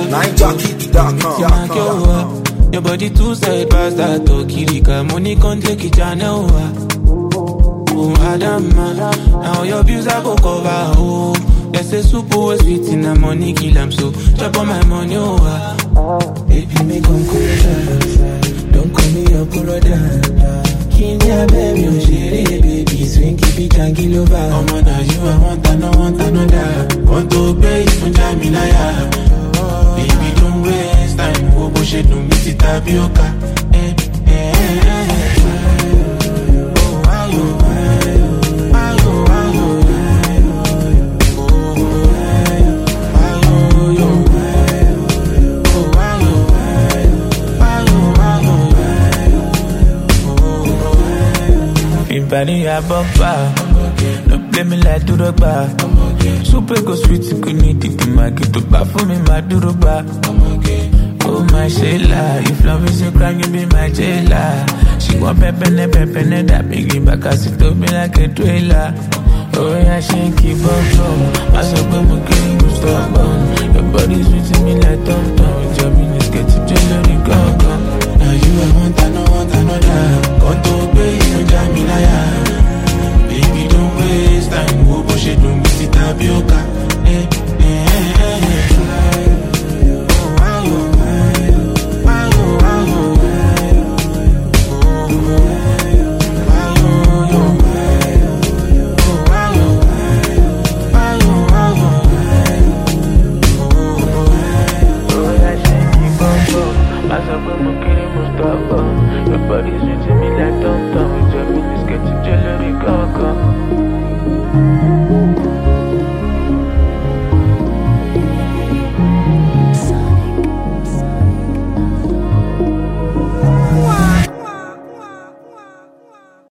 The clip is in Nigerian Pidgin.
NineJockey.com. Your body too side past that Kirika. Money can't take it channel. Oh, Adama. Now your views I go cover. Oh, they say super was sweet in the money kill. I'm so chop on my money. Oh, Baby, me come closer. Don't call me your brother. Kenya, baby, oh shitty, baby. Swing, keep it, can't kill over. oh man, now you I want another. Want to pay for Jamilaya. Baby, don't waste time. Oh, bullshit, don't meet it, tapioca. Body a bumper, no play me like Duroba. Super go sweet, you need it in my get to bar for me, my Duroba. Oh my Sheila, if love is a crime, you be my jailer. She want pepene, that make it back as it told me like a trailer. Oh yeah, she keep on from. I said, but I'm killing you, stop on. Your body's sweet me like Tom Tom. Your minutes get to jewelry, go. Now you I want another. Want to pay for Jamilaya. Baby, don't waste time. Oh, bullshit, don't miss it, tapioca. Your body's sweet to me like Tom Tom.